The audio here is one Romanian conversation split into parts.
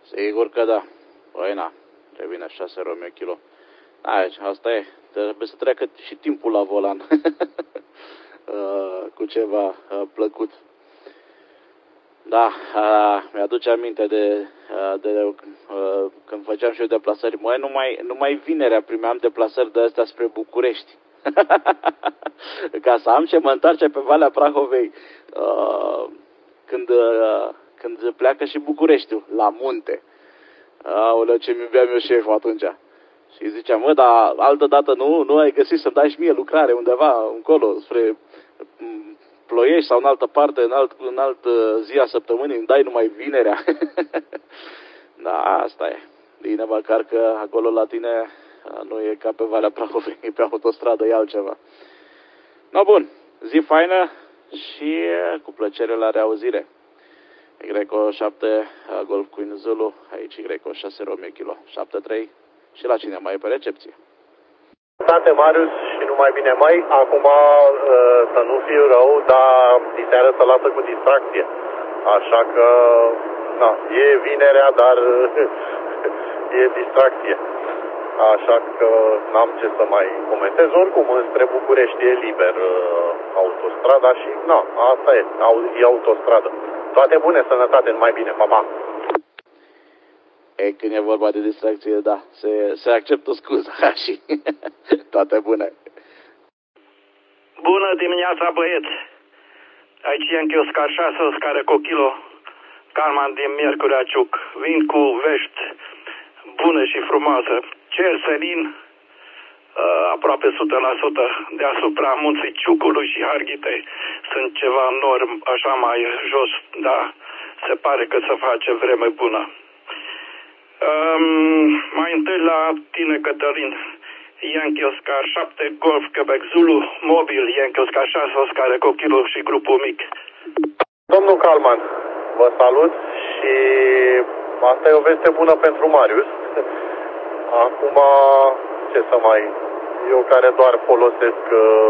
Sigur că da. Păi na, revine 6 Romeo kilo. Aici, asta e. Trebuie să treacă și timpul la volan. Cu ceva plăcut. Da, mi-aduce aminte de când făceam și eu deplasări. Măi, numai vinerea primeam deplasări de astea spre București. Ca să am ce mă întoarce pe Valea Prahovei. Când pleacă și Bucureștiul, la munte. Aoleu, ce-mi iubeam eu șeful atunci. Și ziceam, mă, dar altă dată nu ai găsit să-mi dai și mie lucrare undeva încolo, spre Ploiești sau în altă parte, în altă zi a săptămânii, îmi dai numai vinerea. Da, asta e. Bine, măcar că acolo la tine nu e ca pe Valea Prahovei, e pe autostradă, e altceva. No, bun, zi faină și cu plăcere la reauzire. Greco 7 Golf Queen Zulu, aici Greco 6 Romeo kilo, 7-3 și la cine mai e pe recepție. State Marius și numai bine mai, acum să nu fiu rău, dar diseară să lasă cu distracție. Așa că, na, e vinerea, dar e distracție. Așa că n-am ce să mai comentez. Oricum, înspre București e liber autostrada și, na, asta e autostradă. Toate bune, sănătate, numai bine, pa. E, când e vorba de distracție, da, se acceptă scuza și toate bune. Bună dimineața, băieți! Aici e încă Oscar 6, Oscar Eco Kilo, Calman din Miercurea Ciuc. Vin cu vești bună și frumoasă. Cer senin, aproape 100% deasupra munții Ciucului și Harghitei. Sunt ceva nori așa mai jos, dar se pare că se face vreme bună. Mai întâi la tine, Cătălin. Yankee Oscar 7, Golf Quebec Zulu, mobil, Yankee Oscar 6, Oscar Eco Kilo și grupul mic. Domnul Calman, vă salut și asta e o veste bună pentru Marius. Acum, ce să mai... Eu care doar folosesc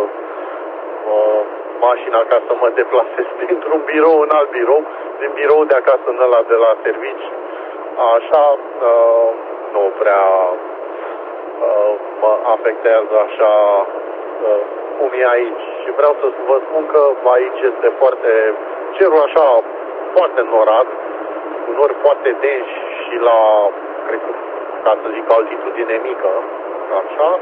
mașina ca să mă deplasez dintr-un birou în alt birou, din birou de acasă în ăla de la servici, așa, nu prea mă afectează așa cum e aici. Și vreau să vă spun că aici este foarte, cerul așa, foarte înnorat, cu nori foarte densi și la, cred că, ca să zic, altitudine mică, așa,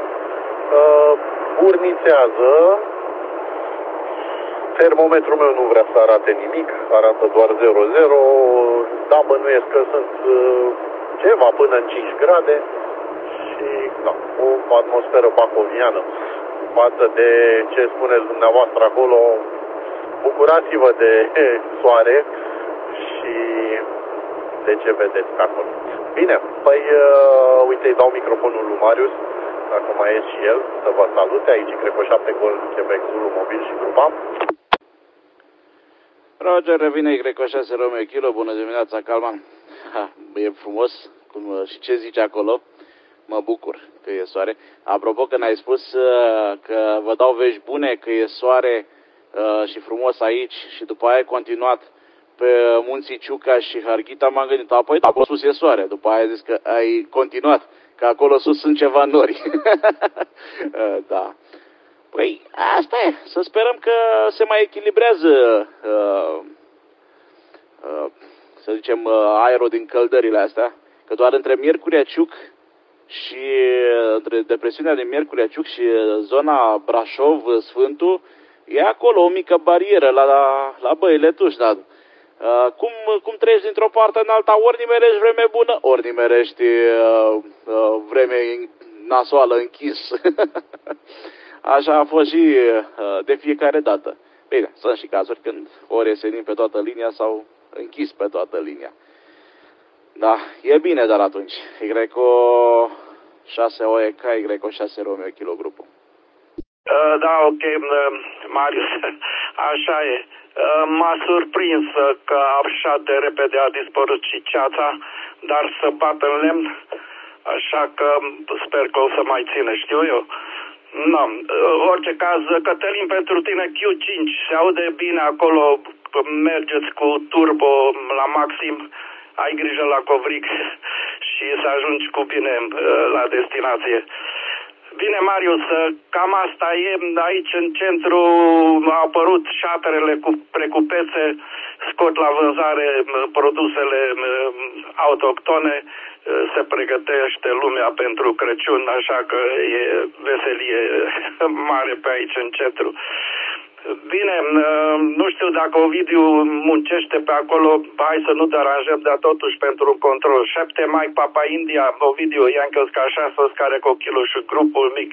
burnițează. Termometrul meu nu vrea să arate nimic, arată doar 0,0, da, bănuiesc că sunt ceva până în 5 grade și da, o atmosferă bacoviană. Față de ce spuneți dumneavoastră acolo, bucurați-vă de soare și de ce vedeți pe acolo. Bine, păi uite, îi dau microfonul lui Marius, dacă mai e și el, să vă salute. Aici cred că 7 Golf Quebec Zulu mobil și grupa. Roger, revine Greco 6 Romeo kilo, bună dimineața, Calman. E frumos, cum și ce zice acolo, mă bucur că e soare. Apropo, că n-ai spus că vă dau vești bune, că e soare și frumos aici și după aia ai continuat pe munții Ciuca și Harghita, m-am gândit, apoi acolo sus e soare, după aia ai zis că ai continuat, că acolo sus sunt ceva nori. Da. Păi, asta e. Să sperăm că se mai echilibrează, să zicem, aerul din căldările astea. Că doar între Miercurea Ciuc și între depresiunea din Miercurea Ciuc și zona Brașov, Sfântul, e acolo o mică barieră la Băile Tușnad. Cum treci dintr-o parte în alta, ori nimerești vreme bună, ori nimerești vreme nasoală, închis. Așa a fost și de fiecare dată. Bine, sunt și cazuri când ori e senin pe toată linia sau închis pe toată linia. Da, e bine, dar atunci. Greco 6 OEK, Greco 6 Romeo kilo grupul. Da, ok, Marius, așa e. M-a surprins că așa de repede a dispărut și ceața, dar să bată în lemn, așa că sper că o să mai ține, știu eu. Nu, orice caz, Cătălin, pentru tine Q5, se aude bine acolo, mergeți cu turbo la maxim, ai grijă la covric și să ajungi cu bine la destinație. Bine, Marius, cam asta e. Aici în centru au apărut șaterele cu precupețe, scot la vânzare produsele autohtone, se pregătește lumea pentru Crăciun, așa că e veselie mare pe aici în centru. Bine, nu știu dacă Ovidiu muncește pe acolo, hai să nu deranjăm, dar totuși pentru un control. 7 Mike Papa India, Ovidiu, Yankee Oscar 6, Oscar Cochilu și grupul mic.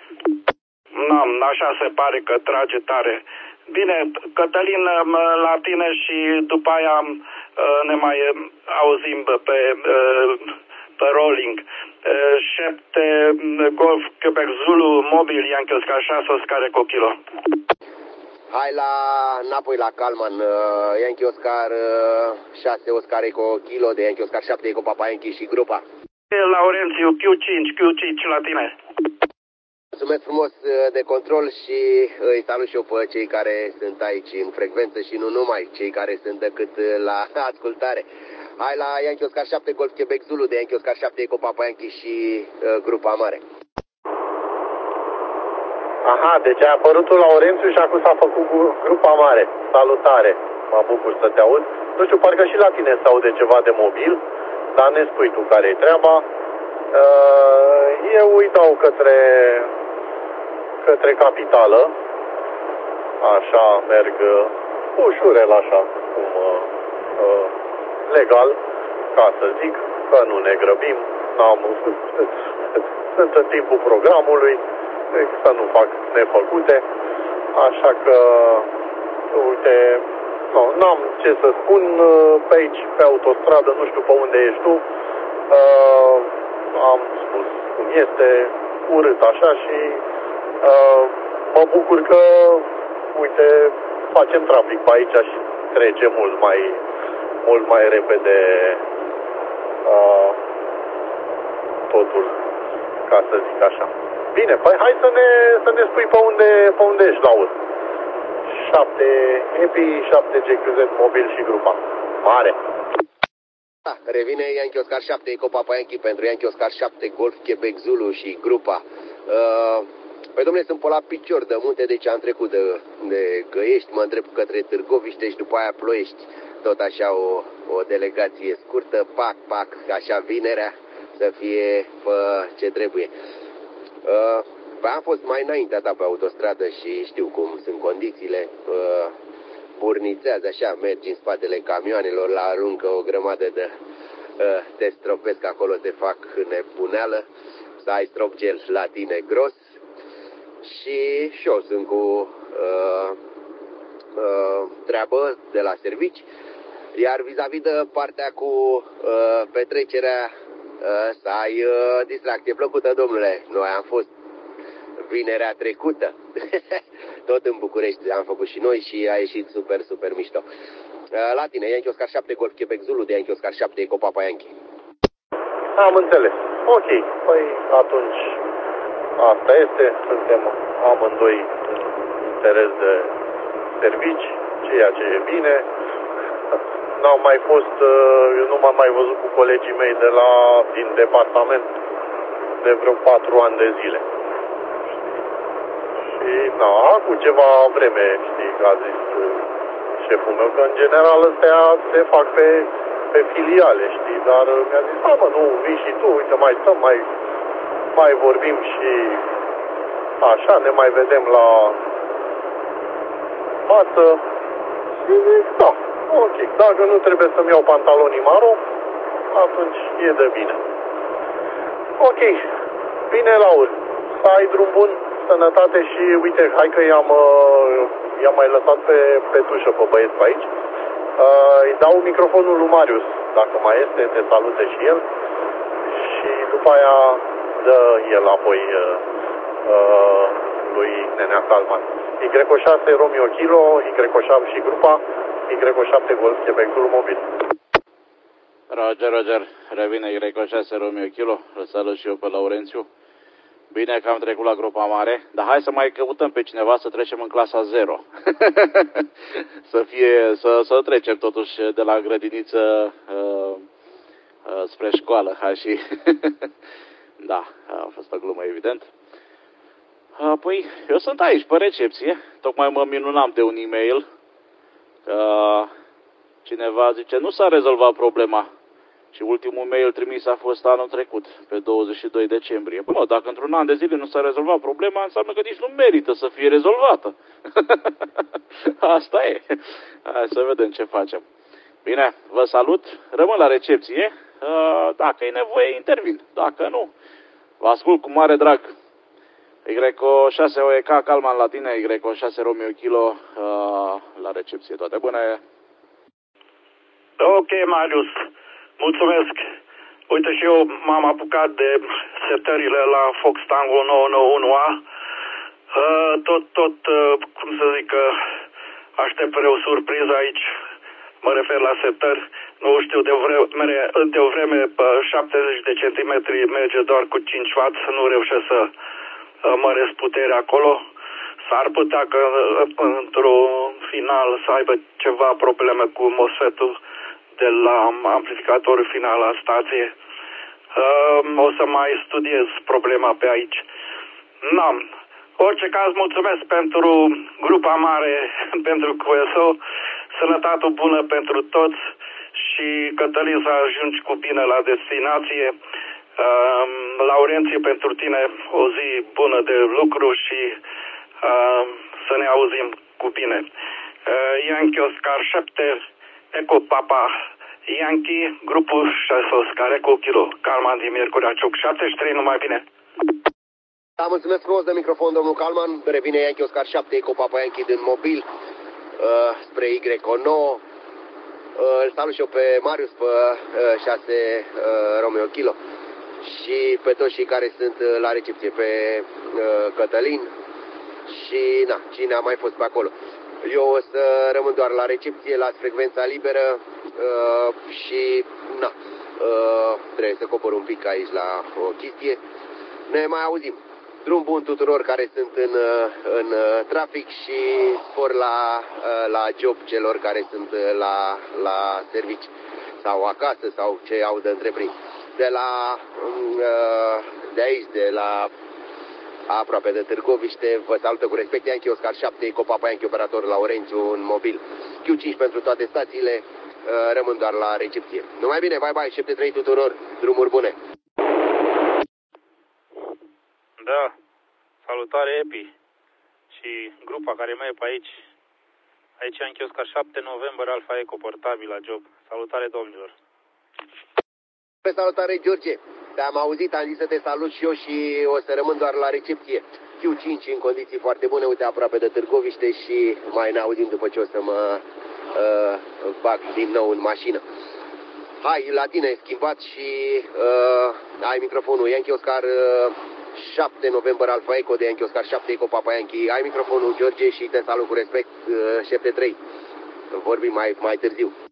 Așa se pare că trage tare. Bine, Cătălin, la tine și după aia ne mai auzim pe rolling. 7 Golf Quebec Zulu, mobil, Yankee Oscar 6, Oscar Cochilu. Hai înapoi la Calman, Yankee Oscar 6, Oscar Eco Kilo de Yankee Oscar 7, Eco Papa Yankee și grupa. Laurențiu, Q5 la tine. Mulțumesc frumos de control și îi salut și eu pe cei care sunt aici în frecvență și nu numai, cei care sunt decât la ascultare. Hai la Yankee Oscar 7, Golf Quebec Zulu de Yankee Oscar 7, Eco Papa Yankee și grupa mare. Aha, deci a apărut un Laurențiu și acum s-a făcut grupa mare. Salutare, mă bucur să te aud. Nu știu, parcă și la tine se aude ceva de mobil, dar ne spui tu care-i treaba. Eu îi dau către capitală. Așa, merg ușurel așa, cum legal, ca să zic, că nu ne grăbim. Sunt în timpul programului, să nu fac nefăcute, așa că, uite, n-am ce să spun pe aici, pe autostradă, nu știu pe unde ești tu, am spus cum este, urât așa și mă bucur că, uite, facem trafic pe aici și trece mult mai repede totul, ca să zic așa. Bine, păi hai să ne spui pe unde ești, Laur. 7 EPI, 7 GQZ mobil și grupa mare. Da, revine Yankee Oscar 7, Eco Papa Yankee pentru Yankee Oscar 7, Golf Quebec Zulu și grupa. Păi domnule, sunt pe la picior de munte, deci am trecut de Găiești, mă îndrept către Târgoviște și după aia Ploiești. Tot așa o delegație scurtă, pac, așa vinerea, să fie pe ce trebuie. Am fost mai înaintea ta pe autostradă și știu cum sunt condițiile. Burnițează așa, mergi în spatele camioanelor, la aruncă o grămadă de te stropesc acolo, te fac nebuneală, să ai strop gel la tine gros. Și eu sunt cu treabă de la servici. Iar vis-a-vis de partea cu petrecerea, să ai distracție plăcută, domnule. Noi am fost vinerea trecută. Tot în București am făcut și noi și a ieșit super mișto. La tine, Yankee Oscar 7, Golf Quebec Zulu de Yankee Oscar 7, Eco Papa Yankee. Am înțeles. Ok, păi atunci asta este. Suntem amândoi în interes de servici, ceea ce e bine. N-am mai fost, eu nu m-am mai văzut cu colegii mei din departament de vreo 4 ani de zile. Și acum ceva vreme, știi, a zis șeful meu, că în general ăstea se fac pe filiale, știi, dar mi-a zis, mă, nu, vii și tu, uite, mai stăm, mai vorbim și așa, ne mai vedem la față. Și zic, da, ok, dacă nu trebuie să-mi iau pantalonii maro, atunci e de bine. Ok, bine, Laur, să ai drum bun, sănătate și uite, hai că i-am mai lăsat pe tușă pe băieți pe aici. Îi dau microfonul lui Marius, dacă mai este, te salute și el. Și după aia dă el apoi lui Nenea Calman. Y6 Romeo Kilo, Y7 și grupa, Y7 Golf Quebec Zulu mobil. Roger, revine Y6 Romeo Kilo, îl salut și eu pe Laurențiu. Bine că am trecut la grupa mare, dar hai să mai căutăm pe cineva să trecem în clasa 0. să trecem totuși de la grădiniță spre școală, ha, și... Da, a fost o glumă, evident. Păi, eu sunt aici, pe recepție. Tocmai mă minunam de un e-mail. Cineva zice, nu s-a rezolvat problema. Și ultimul mail trimis a fost anul trecut, pe 22 decembrie. Bă, dacă într-un an de zile nu s-a rezolvat problema, înseamnă că nici nu merită să fie rezolvată. Asta e. Hai să vedem ce facem. Bine, vă salut. Rămân la recepție. Dacă e nevoie, intervin. Dacă nu, vă ascult cu mare drag. Y6 OEK, Calman la tine, Y6 Romeo Kilo, la recepție. Toate bune. Ok, Marius. Mulțumesc. Uite, și eu m-am apucat de setările la Fox Tango 991A. Cum să zic, aștept mereu surpriză aici. Mă refer la setări. Nu știu, de o vreme 70 de centimetri merge doar cu 5 W, nu reușesc să măresc puterea acolo. S-ar putea că într-un final să aibă ceva probleme cu MOSFET-ul de la amplificatorul final la stație. O să mai studiez problema pe aici. N-am. Orice caz, mulțumesc pentru grupa mare, pentru QSO, sănătate bună pentru toți și Cătălin să ajungi cu bine la destinație. Laurenție, pentru tine o zi bună de lucru și să ne auzim cu bine. Yankee Oscar 7 Eco Papa Yankee, grupul 6 Oscar Eco Kilo, Calman din Miercurea Ciuc 73, numai bine. Da, mulțumesc frumos de microfon, domnul Calman. Revine Yankee Oscar 7 Eco Papa Yankee din mobil spre Y9. Îl salut și eu pe Marius, pe 6 Romeo Kilo și pe toți cei care sunt la recepție, pe Cătălin și na, cine a mai fost pe acolo. Eu o să rămân doar la recepție, la frecvența liberă și na, trebuie să cobor un pic aici la o chestie. Ne mai auzim. Drum bun tuturor care sunt în trafic și spor la job celor care sunt la servici sau acasă sau ce au de întreprins. De aici, de la aproape de Târgoviște, vă salută cu respect Yankee Oscar 7, Eco Papa Yankee, operator Laurențiu în mobil. Q5 pentru toate stațiile, rămân doar la recepție. Numai bine, bye bye, 73 tuturor, drumuri bune! Da, salutare Epi și grupa care mai e pe aici. Aici Yankee Oscar 7 November Alfa Eco portabil la job. Salutare domnilor. Pe salutare George, te-am auzit, am zis să te salut și eu și o să rămân doar la recepție. Q5 în condiții foarte bune, uite aproape de Târgoviște și mai ne auzim după ce o să mă bag din nou în mașină. Hai, la tine, schimbat și ai microfonul Yankee Oscar 7 November Alfa Eco de Yankee Oscar 7 Eco Papa Yankee. Ai microfonul George și te salut cu respect 73. Vorbim mai târziu.